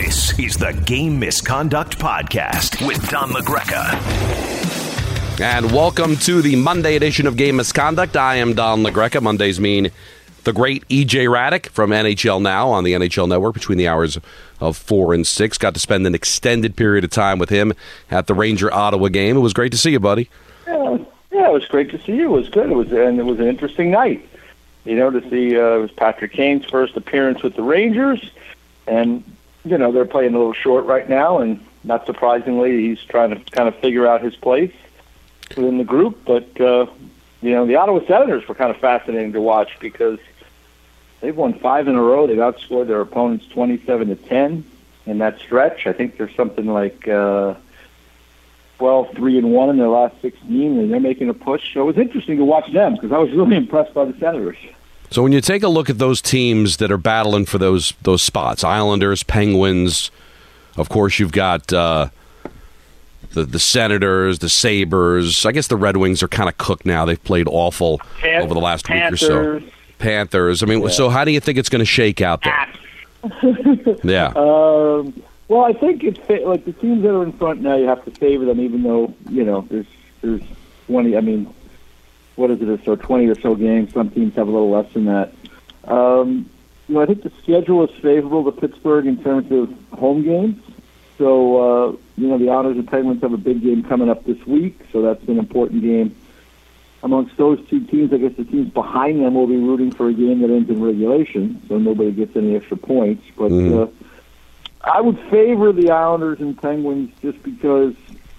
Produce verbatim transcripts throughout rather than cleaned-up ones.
This is the Game Misconduct Podcast with Don LaGreca. And welcome to the Monday edition of Game Misconduct. I am Don LaGreca. Mondays mean the great E J Radic from N H L Now on the N H L Network between the hours of four and six. Got to spend an extended period of time with him at the Ranger-Ottawa game. It was great to see you, buddy. Yeah, yeah, it was great to see you. It was good. It was, and it was an interesting night. You know, to see uh, it was Patrick Kane's first appearance with the Rangers, and you know they're playing a little short right now, and not surprisingly, he's trying to kind of figure out his place within the group. But uh, you know, the Ottawa Senators were kind of fascinating to watch because they've won five in a row. They've outscored their opponents twenty-seven to ten in that stretch. I think there's something like uh, twelve, three, and one in their last sixteen, and they're making a push. So it was interesting to watch them because I was really impressed by the Senators. So when you take a look at those teams that are battling for those those spots, Islanders, Penguins, of course you've got uh, the the Senators, the Sabres. I guess the Red Wings are kind of cooked now. They've played awful Pan- over the last Panthers. week or so. Panthers. I mean, yeah. So how do you think it's going to shake out there? yeah. Um, well, I think it's like the teams that are in front now. You have to favor them, even though you know there's there's twenty. I mean. What is it, so twenty or so games? Some teams have a little less than that. Um, you know, I think the schedule is favorable to Pittsburgh in terms of home games. So, uh, you know, the Oilers and Penguins have a big game coming up this week, so that's an important game. Amongst those two teams, I guess the teams behind them will be rooting for a game that ends in regulation, so nobody gets any extra points. But mm. uh, I would favor the Islanders and Penguins just because,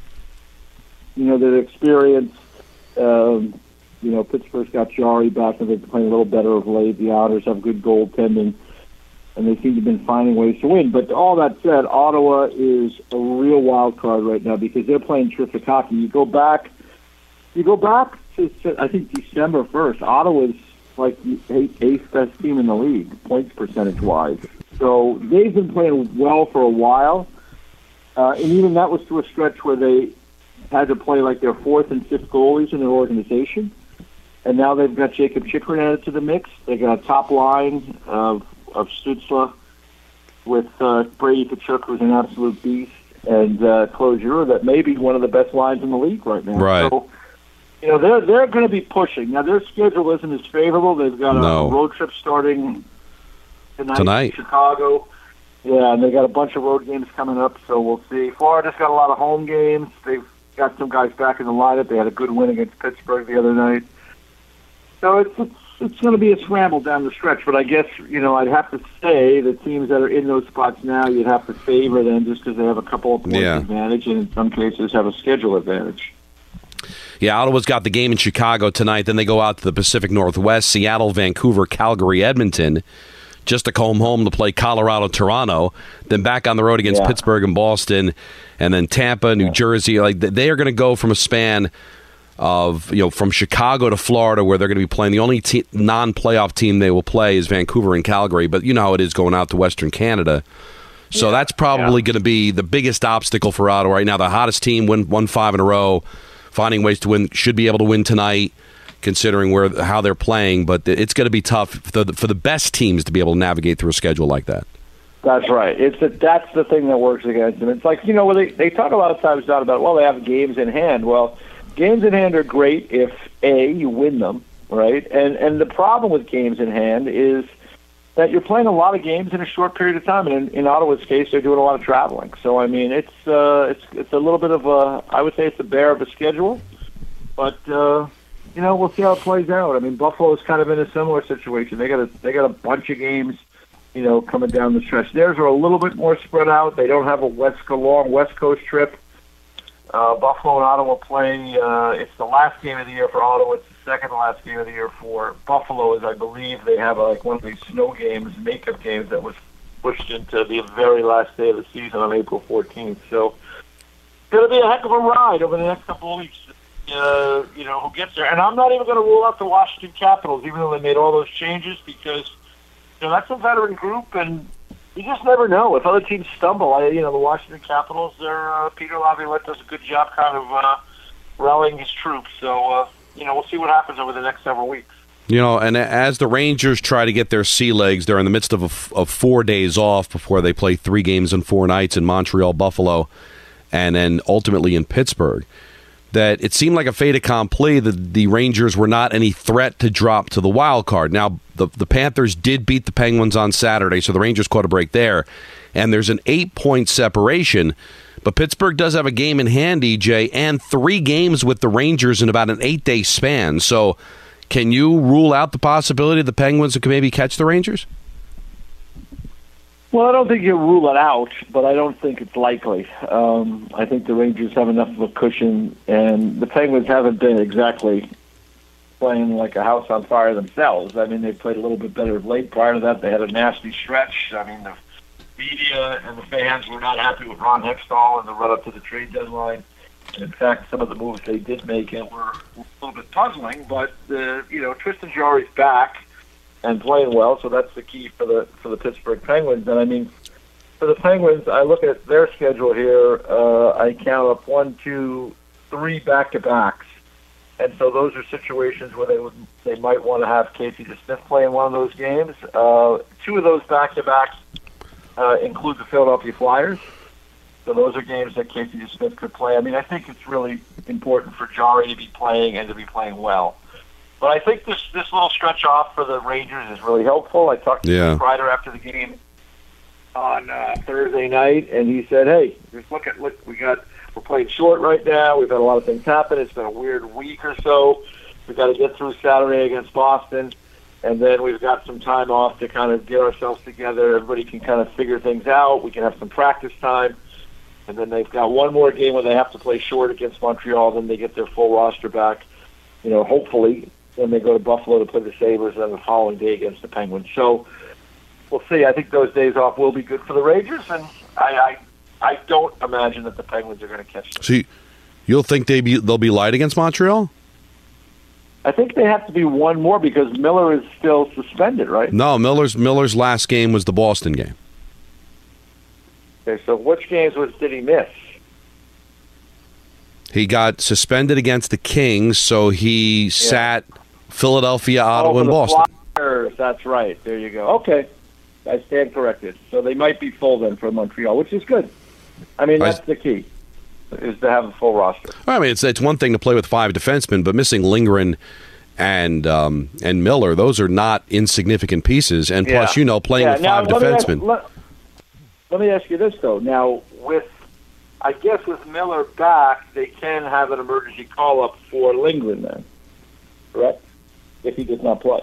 you know, their experience. Um, You know, Pittsburgh's got Jari back, and they've been playing a little better of late. The Oilers have good goaltending, and they seem to have been finding ways to win. But all that said, Ottawa is a real wild card right now because they're playing terrific hockey. You go back, you go back to I think December first. Ottawa's like the eighth, eighth best team in the league, points percentage wise. So they've been playing well for a while, uh, and even that was to a stretch where they had to play like their fourth and fifth goalies in their organization. And now they've got Jacob Chychrun added to the mix. They got a top line of of Stützle with uh, Brady Tkachuk, who's an absolute beast, and uh, Claude Giroux, that may be one of the best lines in the league right now. Right. So, you know, they're they're going to be pushing. Now their schedule isn't as favorable. They've got a no. road trip starting tonight, tonight in Chicago. Yeah, and they got a bunch of road games coming up. So we'll see. Florida's got a lot of home games. They've got some guys back in the lineup. They had a good win against Pittsburgh the other night. So it's it's, it's going to be a scramble down the stretch, but I guess, you know, I'd have to say the teams that are in those spots now, you'd have to favor them just because they have a couple of points yeah. advantage and in some cases have a schedule advantage. Yeah, Ottawa's got the game in Chicago tonight. Then they go out to the Pacific Northwest, Seattle, Vancouver, Calgary, Edmonton, just to come home to play Colorado, Toronto, then back on the road against yeah. Pittsburgh and Boston, and then Tampa, New yeah. Jersey. Like they are going to go from a span of, you know, from Chicago to Florida, where they're going to be playing. The only te- non-playoff team they will play is Vancouver and Calgary, but you know how it is going out to Western Canada. So yeah. that's probably yeah. going to be the biggest obstacle for Ottawa right now. The hottest team, win won five in a row, finding ways to win, should be able to win tonight, considering where how they're playing. But it's going to be tough for the, for the best teams to be able to navigate through a schedule like that. That's right. It's a, that's the thing that works against them. It's like, you know, they they talk a lot of times not about, well, they have games in hand. Well, games in hand are great if, A, you win them, right? And and the problem with games in hand is that you're playing a lot of games in a short period of time. And in, in Ottawa's case, they're doing a lot of traveling. So, I mean, it's uh, it's it's a little bit of a, I would say it's a bear of a schedule. But, uh, you know, we'll see how it plays out. I mean, Buffalo's kind of in a similar situation. They got a, they got a bunch of games, you know, coming down the stretch. Theirs are a little bit more spread out. They don't have a West, a long West Coast trip. Uh, Buffalo and Ottawa play. Uh, it's the last game of the year for Ottawa. It's the second to last game of the year for Buffalo. Is I believe they have a, like one of these snow games, makeup games that was pushed into the very last day of the season on April fourteenth. So it's going to be a heck of a ride over the next couple of weeks. Uh, you know, who gets there? And I'm not even going to rule out the Washington Capitals, even though they made all those changes, because you know that's a veteran group and. You just never know. If other teams stumble, I, you know, the Washington Capitals, they're, uh, Peter Laviolette does a good job kind of uh, rallying his troops. So, uh, you know, we'll see what happens over the next several weeks. You know, and as the Rangers try to get their sea legs, they're in the midst of, a, of four days off before they play three games in four nights in Montreal, Buffalo, and then ultimately in Pittsburgh. That it seemed like a fait accompli that the Rangers were not any threat to drop to the wild card. Now, the, the Panthers did beat the Penguins on Saturday, so the Rangers caught a break there. And there's an eight-point separation. But Pittsburgh does have a game in hand, E J, and three games with the Rangers in about an eight-day span. So can you rule out the possibility the Penguins could maybe catch the Rangers? Well, I don't think you rule it out, but I don't think it's likely. Um, I think the Rangers have enough of a cushion, and the Penguins haven't been exactly playing like a house on fire themselves. I mean, they played a little bit better late. Prior to that, they had a nasty stretch. I mean, the media and the fans were not happy with Ron Hextall in the run-up to the trade deadline. And in fact, some of the moves they did make were a little bit puzzling, but, the, you know, Tristan Jarry's back and playing well, so that's the key for the for the Pittsburgh Penguins. And I mean, for the Penguins, I look at their schedule here. Uh, I count up one, two, three back-to-backs, and so those are situations where they would they might want to have Casey DeSmith play in one of those games. Uh, two of those back-to-backs uh, include the Philadelphia Flyers, so those are games that Casey DeSmith could play. I mean, I think it's really important for Jarry to be playing and to be playing well. But I think this this little stretch off for the Rangers is really helpful. I talked to yeah. Kreider after the game on uh, Thursday night, and he said, "Hey, just look at look. We got we're playing short right now. We've had a lot of things happen. It's been a weird week or so. We've got to get through Saturday against Boston, and then we've got some time off to kind of get ourselves together. Everybody can kind of figure things out. We can have some practice time, and then they've got one more game where they have to play short against Montreal. Then they get their full roster back. You know, hopefully." Then they go to Buffalo to play the Sabres, and then the following day against the Penguins. So we'll see. I think those days off will be good for the Rangers, and I I, I don't imagine that the Penguins are going to catch them. So you, you'll think they be, they'll be light against Montreal? I think they have to be one more because Miller is still suspended, right? No, Miller's Miller's last game was the Boston game. Okay, so which games was did he miss? He got suspended against the Kings, so he yeah. sat Philadelphia, Ottawa, oh, and Boston. Flyers. That's right. There you go. Okay. I stand corrected. So they might be full then for Montreal, which is good. I mean, that's I, the key, is to have a full roster. I mean, it's it's one thing to play with five defensemen, but missing Lindgren and um, and Miller, those are not insignificant pieces. And yeah. plus, you know, playing yeah. with now, five let defensemen. Me ask, let, let me ask you this, though. Now, with I guess with Miller back, they can have an emergency call-up for Lindgren then, correct? If he does not play.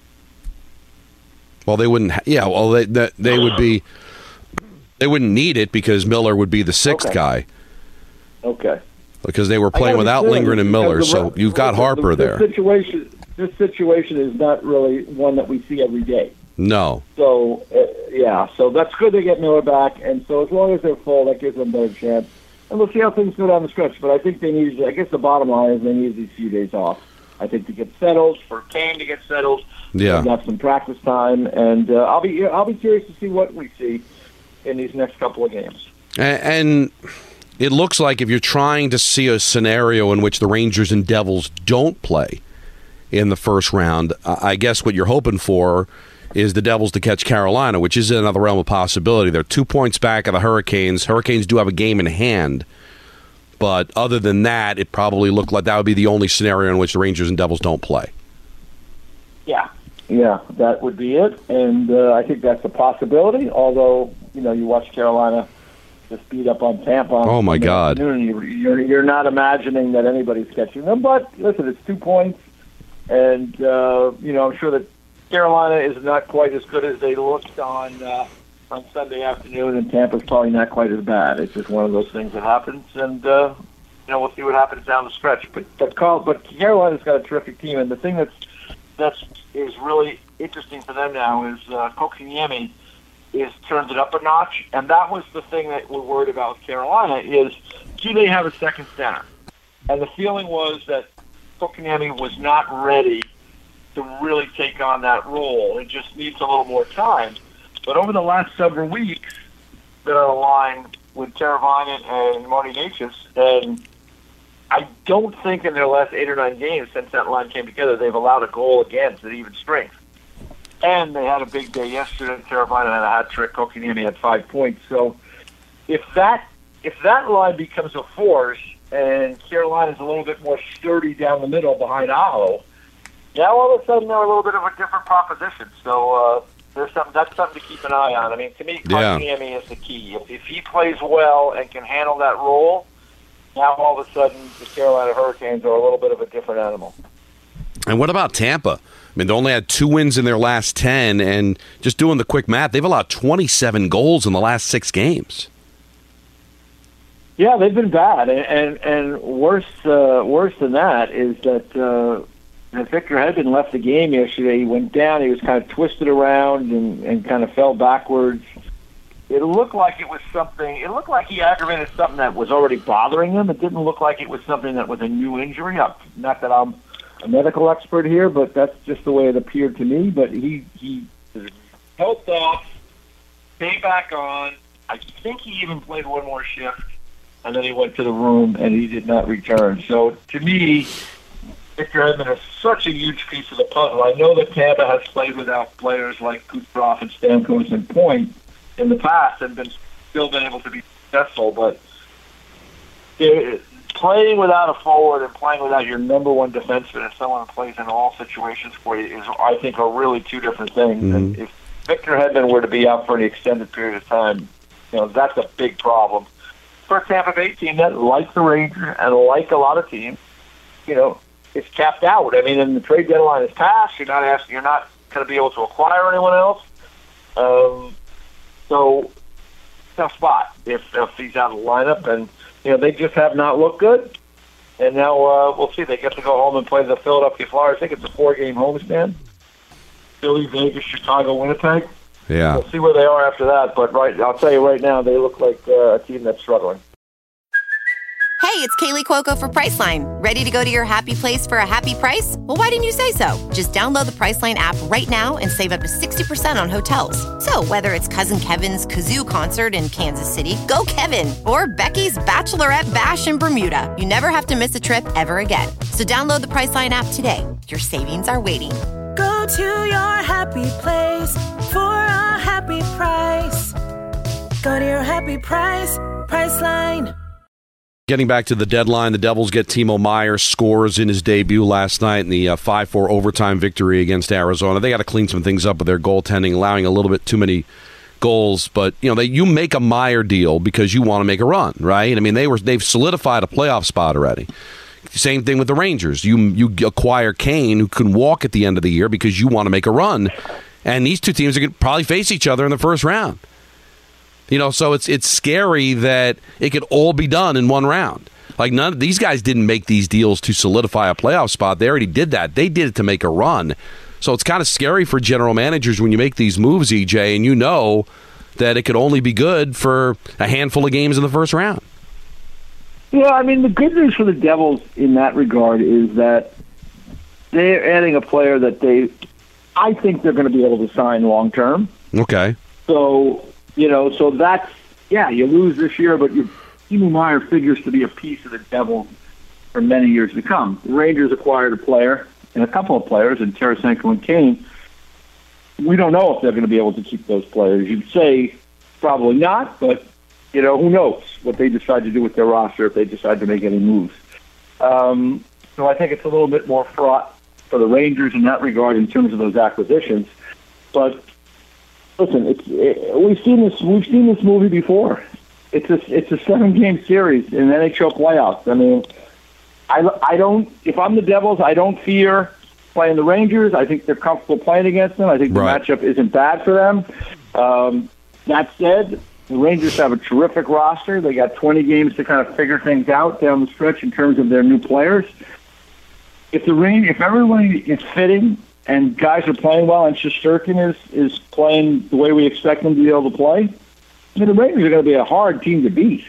Well, they wouldn't. Ha- yeah, well, they, they they would be. They wouldn't need it because Miller would be the sixth okay. guy. Okay. Because they were playing without Lindgren and Miller, the, so you've got Harper the, the there. Situation, this situation is not really one that we see every day. No. So, uh, yeah, so that's good they get Miller back, and so as long as they're full, that gives them a better chance. And we'll see how things go down the stretch, but I think they need, I guess the bottom line is they need these few days off. I think to get settled, for Kane to get settled, yeah, have some practice time, and uh, I'll be I'll be curious to see what we see in these next couple of games. And, and it looks like if you're trying to see a scenario in which the Rangers and Devils don't play in the first round, I guess what you're hoping for is the Devils to catch Carolina, which is another realm of possibility. They're two points back of the Hurricanes. Hurricanes do have a game in hand. But other than that, it probably looked like that would be the only scenario in which the Rangers and Devils don't play. Yeah, yeah, that would be it. And uh, I think that's a possibility, although, you know, you watch Carolina just beat up on Tampa. Oh, my God. You're, you're, you're not imagining that anybody's catching them. But, listen, it's two points. And, uh, you know, I'm sure that Carolina is not quite as good as they looked on uh, on Sunday afternoon, and Tampa's probably not quite as bad. It's just one of those things that happens, and uh, you know we'll see what happens down the stretch. But but, Carl, but Carolina's got a terrific team, and the thing that's that's is really interesting for them now is uh, Kotkaniemi is turned it up a notch, and that was the thing that we're worried about with Carolina is do they have a second center? And the feeling was that Kotkaniemi was not ready to really take on that role. It just needs a little more time. But over the last several weeks, been on a line with Teravainen and Marty Necas, and I don't think in their last eight or nine games since that line came together, they've allowed a goal against at even strength. And they had a big day yesterday. Carolina had a hat trick. Kotkaniemi had five points. So if that if that line becomes a force and Carolina's a little bit more sturdy down the middle behind Aho, now all of a sudden they're a little bit of a different proposition. So uh, there's something that's something to keep an eye on. I mean, to me, Kotkaniemi yeah. is the key. If, if he plays well and can handle that role, now all of a sudden the Carolina Hurricanes are a little bit of a different animal. And what about Tampa? I mean, they only had two wins in their last ten, and just doing the quick math, they've allowed twenty-seven goals in the last six games. Yeah, they've been bad, and and, and worse uh, worse than that is that uh, Victor Hedman left the game yesterday. He went down. He was kind of twisted around and, and kind of fell backwards. It looked like it was something. It looked like he aggravated something that was already bothering him. It didn't look like it was something that was a new injury. Not that I'm a medical expert here, but that's just the way it appeared to me. But he he helped off, came back on. I think he even played one more shift, and then he went to the room and he did not return. So to me, Victor Hedman is such a huge piece of the puzzle. I know that Tampa has played without players like Kucherov and Stamkos and Point in the past and been still been able to be successful, but it, playing without a forward and playing without your number one defenseman and someone who plays in all situations for you is, I think, are really two different things. Mm-hmm. And if Victor Hedman were to be out for an extended period of time, you know, that's a big problem for a Tampa Bay team that, like the Rangers and like a lot of teams, you know, it's capped out. I mean, and the trade deadline is passed. You're not asking, you're not going to be able to acquire anyone else. Um, so, tough spot if, if he's out of the lineup, and you know they just have not looked good. And now uh, we'll see. They get to go home and play the Philadelphia Flyers. I think it's a four-game homestand. Philly, Vegas, Chicago, Winnipeg. Yeah, we'll see where they are after that. But right, I'll tell you right now, they look like uh, a team that's struggling. Hey, it's Kaylee Cuoco for Priceline. Ready to go to your happy place for a happy price? Well, why didn't you say so? Just download the Priceline app right now and save up to sixty percent on hotels. So whether it's Cousin Kevin's Kazoo Concert in Kansas City, go Kevin, or Becky's Bachelorette Bash in Bermuda, you never have to miss a trip ever again. So download the Priceline app today. Your savings are waiting. Go to your happy place for a happy price. Go to your happy price, Priceline. Getting back to the deadline, the Devils get Timo Meier, scores in his debut last night in the uh, five four overtime victory against Arizona. They got to clean some things up with their goaltending, allowing a little bit too many goals. But you know, they, you make a Meier deal because you want to make a run, right? I mean, they were they've solidified a playoff spot already. Same thing with the Rangers. You you acquire Kane, who can walk at the end of the year because you want to make a run, and these two teams are going to probably face each other in the first round. You know, so it's it's scary that it could all be done in one round. Like, none these guys didn't make these deals to solidify a playoff spot. They already did that. They did it to make a run. So it's kind of scary for general managers when you make these moves, E J, and you know that it could only be good for a handful of games in the first round. Yeah, I mean, the good news for the Devils in that regard is that they're adding a player that they, I think they're going to be able to sign long term. Okay. So, you know, so that's, yeah, you lose this year, but you, Timo Meier figures to be a piece of the Devils for many years to come. The Rangers acquired a player and a couple of players, in Tarasenko and Kane. We don't know if they're going to be able to keep those players. You'd say probably not, but, you know, who knows what they decide to do with their roster if they decide to make any moves. Um, so I think it's a little bit more fraught for the Rangers in that regard in terms of those acquisitions. But listen, it's it, we've seen this we've seen this movie before. It's a it's a seven game series in N H L playoffs. I mean, I, I don't if I'm the Devils, I don't fear playing the Rangers. I think they're comfortable playing against them. I think the right. matchup isn't bad for them. Um, that said, the Rangers have a terrific roster. They got twenty games to kind of figure things out down the stretch in terms of their new players. If the Rangers, if everybody is fitting and guys are playing well, and Shesterkin is is playing the way we expect them to be able to play, I mean, the Rangers are going to be a hard team to beat.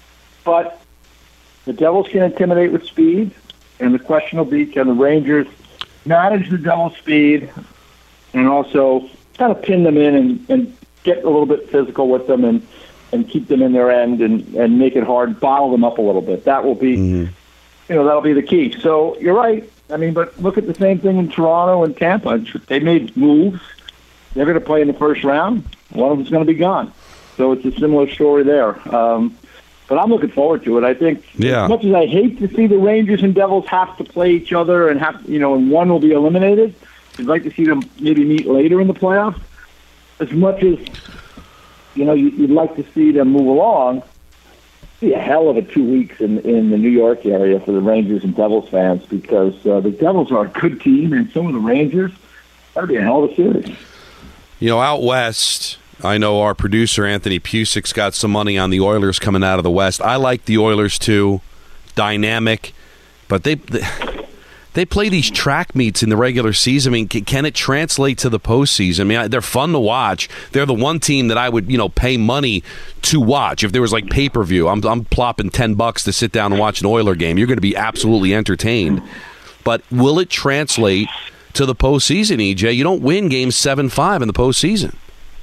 But the Devils can intimidate with speed, and the question will be, can the Rangers manage the Devils' speed and also kind of pin them in and, and get a little bit physical with them and, and keep them in their end and, and make it hard, bottle them up a little bit. That will be mm-hmm. you know, that'll be the key. So you're right. I mean, but look at the same thing in Toronto and Tampa. They made moves. They're going to play in the first round. One of them's going to be gone. So it's a similar story there. Um, but I'm looking forward to it. I think yeah. as much as I hate to see the Rangers and Devils have to play each other and have, you know, and one will be eliminated, I'd like to see them maybe meet later in the playoffs. As much as, you know, you'd like to see them move along, it'd be a hell of a two weeks in, in the New York area for the Rangers and Devils fans because uh, the Devils are a good team and some of the Rangers, that'd be a hell of a series. You know, out west, I know our producer, Anthony Pusic's got some money on the Oilers coming out of the West. I like the Oilers, too. Dynamic. But they they play these track meets in the regular season. I mean, can it translate to the postseason? I mean, they're fun to watch. They're the one team that I would, you know, pay money to watch. If there was, like, pay-per-view, I'm, I'm plopping ten bucks to sit down and watch an Oiler game. You're going to be absolutely entertained. But will it translate to the postseason, E J? You don't win games seven five in the postseason.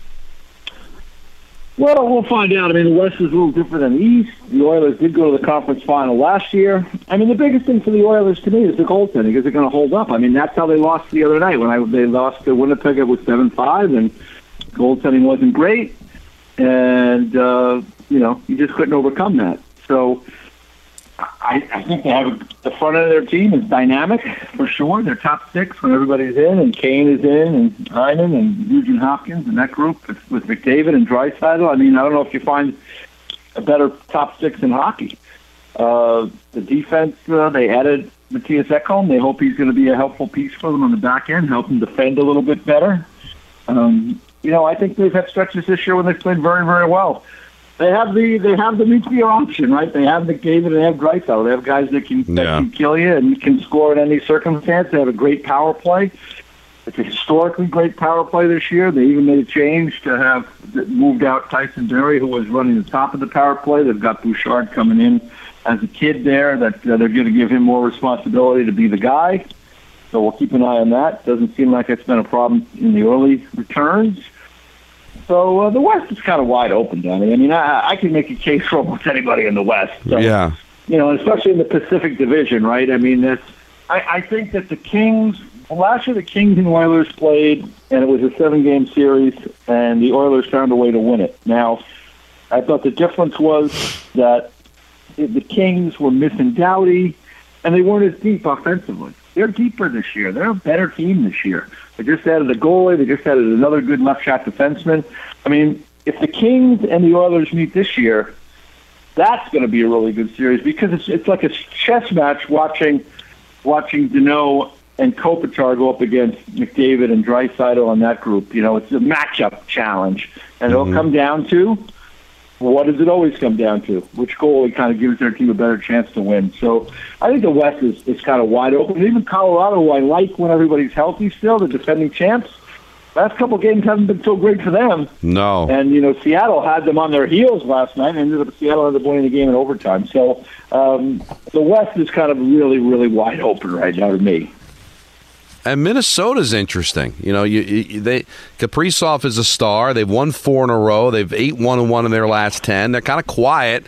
Well, we'll find out. I mean, the West is a little different than the East. The Oilers did go to the conference final last year. I mean, the biggest thing for the Oilers to me is the goaltending because they're going to hold up. I mean, that's how they lost the other night when I, they lost to Winnipeg. It was seven five, and goaltending wasn't great. And, uh, you know, you just couldn't overcome that. So I, I think they have a, the front end of their team is dynamic for sure. They're top six when everybody's in, and Kane is in, and Hyman and Nugent Hopkins and that group with, with McDavid and Draisaitl. I mean, I don't know if you find a better top six in hockey. Uh, the defense, uh, they added Matthias Ekholm. They hope he's going to be a helpful piece for them on the back end, help them defend a little bit better. Um, you know, I think they've had stretches this year when they've played very, very well. They have the they have the nuclear option, right? They have McDavid and they have Draisaitl. They have guys that can, that yeah. can kill you and can score in any circumstance. They have a great power play. It's a historically great power play this year. They even made a change to have moved out Tyson Berry, who was running the top of the power play. They've got Bouchard coming in as a kid there. That uh, they're going to give him more responsibility to be the guy. So we'll keep an eye on that. Doesn't seem like it's been a problem in the early returns. So uh, the West is kind of wide open, Danny. I mean, I, I can make a case for almost anybody in the West. So, yeah. You know, especially in the Pacific Division, right? I mean, it's, I, I think that the Kings, well, last year the Kings and Oilers played, and it was a seven-game series, and the Oilers found a way to win it. Now, I thought the difference was that the Kings were missing Doughty, and they weren't as deep offensively. They're deeper this year. They're a better team this year. They just added a goalie. They just added another good left shot defenseman. I mean, if the Kings and the Oilers meet this year, that's going to be a really good series because it's it's like a chess match watching watching Deneau and Kopitar go up against McDavid and Draisaitl on that group. You know, it's a matchup challenge, and mm-hmm. it'll come down to what does it always come down to? Which goalie kind of gives their team a better chance to win? So I think the West is, is kind of wide open. Even Colorado, who I like when everybody's healthy still, the defending champs, last couple of games haven't been so great for them. No. And, you know, Seattle had them on their heels last night and ended up Seattle ended up winning the game in overtime. So um, the West is kind of really, really wide open right now to me. And Minnesota's interesting. You know, you, you, they Kaprizov is a star. They've won four in a row. They've eight one and one in their last ten. They're kind of quiet,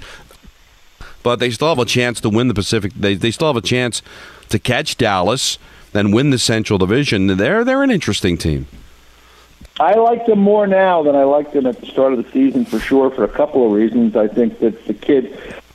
but they still have a chance to win the Pacific. They they still have a chance to catch Dallas, then win the Central Division. They're they're an interesting team. I like them more now than I liked them at the start of the season for sure. For a couple of reasons, I think that the kid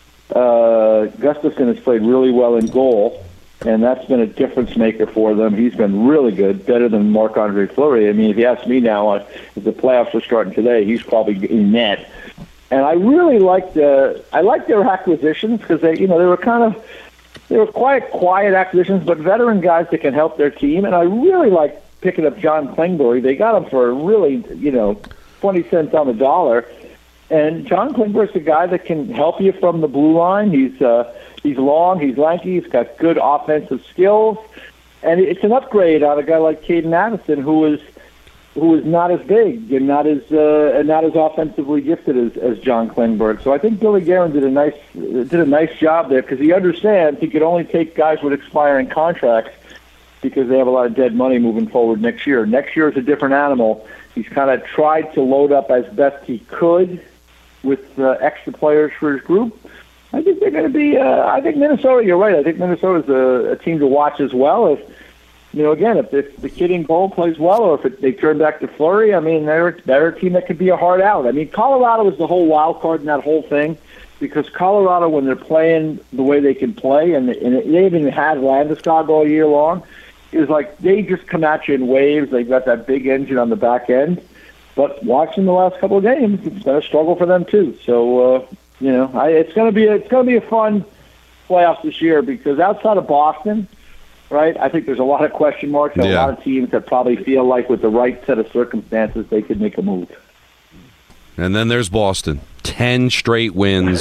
uh, Gustafsson has played really well in goal. And that's been a difference maker for them. He's been really good, better than Marc-Andre Fleury. I mean, if you ask me now, uh, if the playoffs are starting today, he's probably in net. And I really liked uh, I liked their acquisitions because they, you know, they were kind of they were quite quiet acquisitions, but veteran guys that can help their team. And I really liked picking up John Klingberg. They got him for really, you know, twenty cents on the dollar. And John Klingberg's a guy that can help you from the blue line. He's uh, he's long, he's lanky, he's got good offensive skills, and it's an upgrade on a guy like Caden Addison, who is who is not as big and not as uh, and not as offensively gifted as, as John Klingberg. So I think Billy Guerin did a nice did a nice job there because he understands he could only take guys with expiring contracts because they have a lot of dead money moving forward next year. Next year is a different animal. He's kind of tried to load up as best he could with uh, extra players for his group. I think they're going to be. Uh, I think Minnesota. You're right. I think Minnesota's a, a team to watch as well. If you know, again, if, if the Kid and Cole plays well, or if it, they turn back to Fleury, I mean, they're they're a team that could be a hard out. I mean, Colorado is the whole wild card in that whole thing, because Colorado, when they're playing the way they can play, and, and they even had Landeskog all year long, is like they just come at you in waves. They've got that big engine on the back end. But watching the last couple of games, it's been a struggle for them too. So uh, you know, I, it's going to be a, it's going to be a fun playoffs this year, because outside of Boston, right, I think there's a lot of question marks and yeah. a lot of teams that probably feel like with the right set of circumstances they could make a move. And then there's Boston, ten straight wins.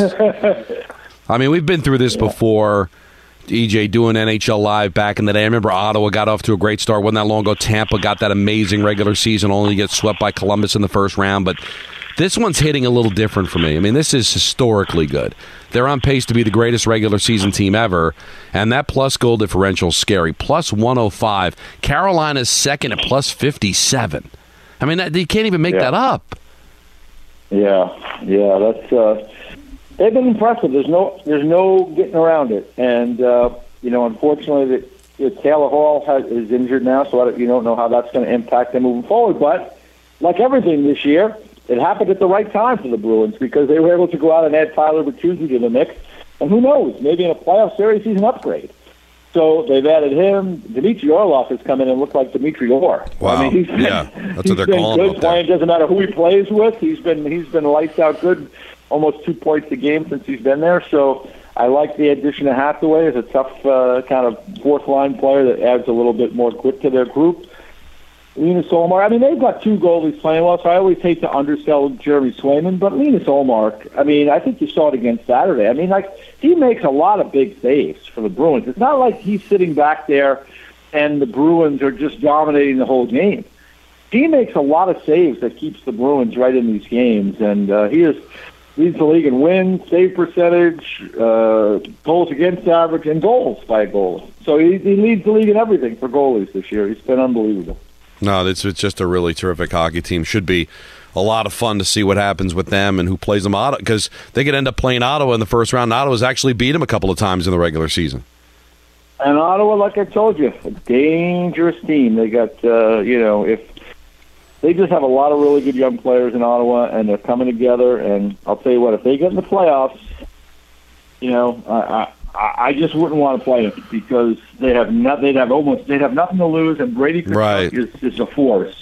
I mean, we've been through this yeah. before. E J, doing N H L Live back in the day. I remember Ottawa got off to a great start. Wasn't that long ago? Tampa got that amazing regular season, only to get swept by Columbus in the first round. But this one's hitting a little different for me. I mean, this is historically good. They're on pace to be the greatest regular season team ever, and that plus goal differential is scary. plus one oh five. Carolina's second at plus fifty-seven. I mean, that, you can't even make yeah. that up. Yeah, yeah, that's... Uh... They've been impressive. There's no, there's no getting around it. And uh, you know, unfortunately, the, the Taylor Hall has, is injured now, so I don't, you don't know how that's going to impact them moving forward. But like everything this year, it happened at the right time for the Bruins, because they were able to go out and add Tyler Bertuzzi to the mix. And who knows, maybe in a playoff series he's an upgrade. So they've added him. Dmitry Orlov has come in and looked like Dmitry Orr. Wow. I mean, he's been, yeah, that's he's what they're been calling good about playing. there. Doesn't matter who he plays with. He's been he's been lights out good. Almost two points a game since he's been there. So I like the addition of Hathaway as a tough uh, kind of fourth-line player that adds a little bit more grit to their group. Linus Ullmark, I mean, they've got two goalies playing well, so I always hate to undersell Jeremy Swayman, but Linus Ullmark, I mean, I think you saw it against Saturday. I mean, like, he makes a lot of big saves for the Bruins. It's not like he's sitting back there and the Bruins are just dominating the whole game. He makes a lot of saves that keeps the Bruins right in these games, and uh, he is... leads the league in wins, save percentage, uh, goals against average, and goals by a goalie. So he, he leads the league in everything for goalies this year. He's been unbelievable. No, it's, it's just a really terrific hockey team. Should be a lot of fun to see what happens with them and who plays them, because they could end up playing Ottawa in the first round. Ottawa's actually beat them a couple of times in the regular season. And Ottawa, like I told you, a dangerous team. They got, uh, you know, if they just have a lot of really good young players in Ottawa, and they're coming together. And I'll tell you what, if they get in the playoffs, you know, I I, I just wouldn't want to play them, because they have not, they'd have almost they'd have nothing to lose, and Brady right. is, is a force.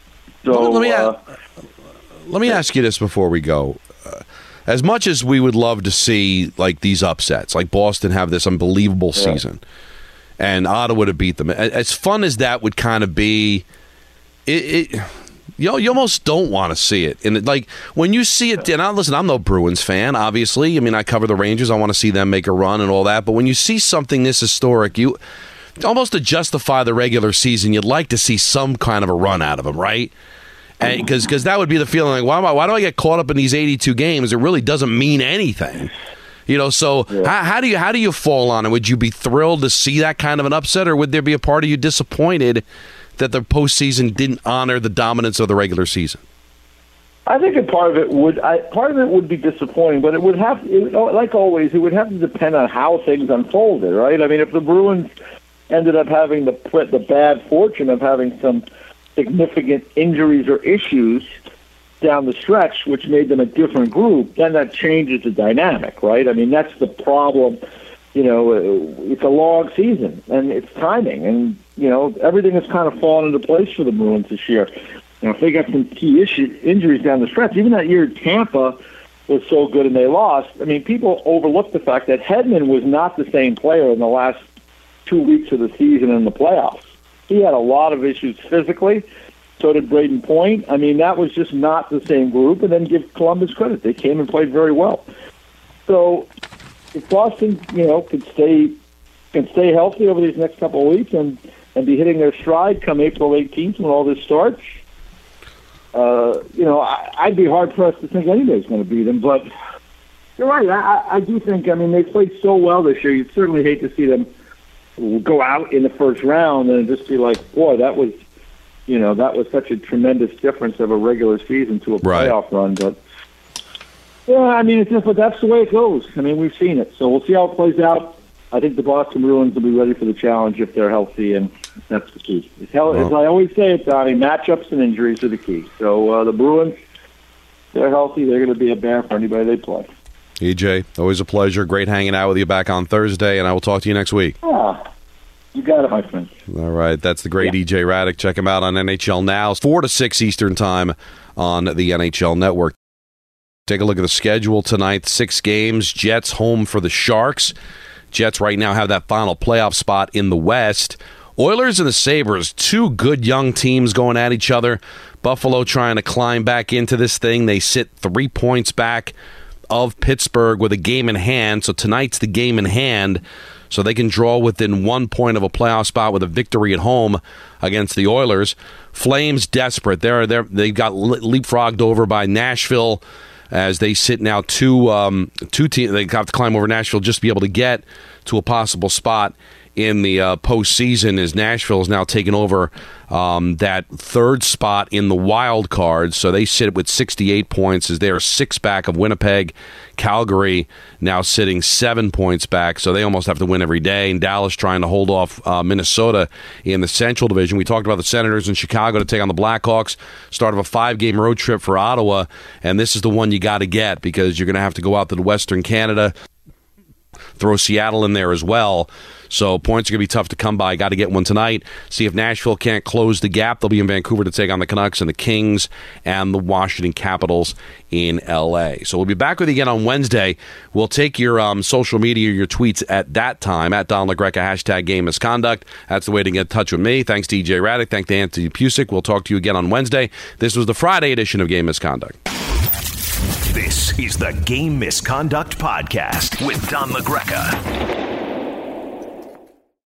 So let me uh, let me ask you this before we go. Uh, as much as we would love to see like these upsets, like Boston have this unbelievable yeah. season, and Ottawa to beat them, as fun as that would kind of be, it. it You, you almost don't want to see it. And it, like when you see it, and I, listen, I'm no Bruins fan, obviously. I mean, I cover the Rangers. I want to see them make a run and all that. But when you see something this historic, you almost to justify the regular season, you'd like to see some kind of a run out of them, right? Because because that would be the feeling like, why, am I, why do I get caught up in these eighty-two games? It really doesn't mean anything. You know, so yeah. how, how do you how do you fall on it? Would you be thrilled to see that kind of an upset, or would there be a part of you disappointed that the postseason didn't honor the dominance of the regular season? I think a part of it would, I, part of it would be disappointing, but it would have, it would, like always, it would have to depend on how things unfolded, right? I mean, if the Bruins ended up having the the bad fortune of having some significant injuries or issues down the stretch, which made them a different group, then that changes the dynamic, right? I mean, that's the problem. You know, it's a long season, and it's timing, and you know, everything has kind of fallen into place for the Bruins this year. You know, if they got some key issue, injuries down the stretch, even that year Tampa was so good and they lost, I mean, people overlooked the fact that Hedman was not the same player in the last two weeks of the season in the playoffs. He had a lot of issues physically. So did Braden Point. I mean, that was just not the same group. And then give Columbus credit. They came and played very well. So if Boston, you know, could stay can stay healthy over these next couple of weeks and, and be hitting their stride come April eighteenth when all this starts, uh, you know, I, I'd be hard-pressed to think anybody's going to beat them. But you're right. I, I do think, I mean, they played so well this year. You'd certainly hate to see them go out in the first round and just be like, boy, that was, you know, that was such a tremendous difference of a regular season to a right. playoff run. But Yeah, I mean, it's just, but that's the way it goes. I mean, we've seen it, so we'll see how it plays out. I think the Boston Bruins will be ready for the challenge if they're healthy, and that's the key. As, hell, well, as I always say, it, Donnie, matchups and injuries are the key. So uh, the Bruins, they're healthy. They're going to be a bear for anybody they play. E J, always a pleasure. Great hanging out with you back on Thursday, and I will talk to you next week. Ah, you got it, my friend. All right, that's the great Yeah. E J Radick. Check him out on N H L Now, four to six Eastern Time on the N H L Network. Take a look at the schedule tonight. Six games. Jets home for the Sharks. Jets right now have that final playoff spot in the West. Oilers and the Sabres, two good young teams going at each other. Buffalo trying to climb back into this thing. They sit three points back of Pittsburgh with a game in hand. So tonight's the game in hand. So they can draw within one point of a playoff spot with a victory at home against the Oilers. Flames desperate. They're, they're, they got leapfrogged over by Nashville as they sit now two um, two teams. They have to climb over Nashville just to be able to get to a possible spot in the uh, postseason, as Nashville is now taking over um, that third spot in the wild card. So they sit with sixty-eight points as they are six back of Winnipeg. Calgary now sitting seven points back, so they almost have to win every day. And Dallas trying to hold off uh, Minnesota in the Central Division. We talked about the Senators in Chicago to take on the Blackhawks. Start of a five-game road trip for Ottawa, and this is the one you got to get because you're going to have to go out to the Western Canada, throw Seattle in there as well. So points are going to be tough to come by. Got to get one tonight. See if Nashville can't close the gap. They'll be in Vancouver to take on the Canucks and the Kings and the Washington Capitals in L A. So we'll be back with you again on Wednesday. We'll take your um, social media, your tweets at that time, at Don LaGreca, hashtag game misconduct. That's the way to get in touch with me. Thanks to E J Radick. Thanks to Anthony Pusick. We'll talk to you again on Wednesday. This was the Friday edition of Game Misconduct. This is the Game Misconduct Podcast with Don LaGreca.